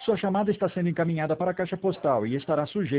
Sua chamada está sendo encaminhada para a caixa postal e estará sujeita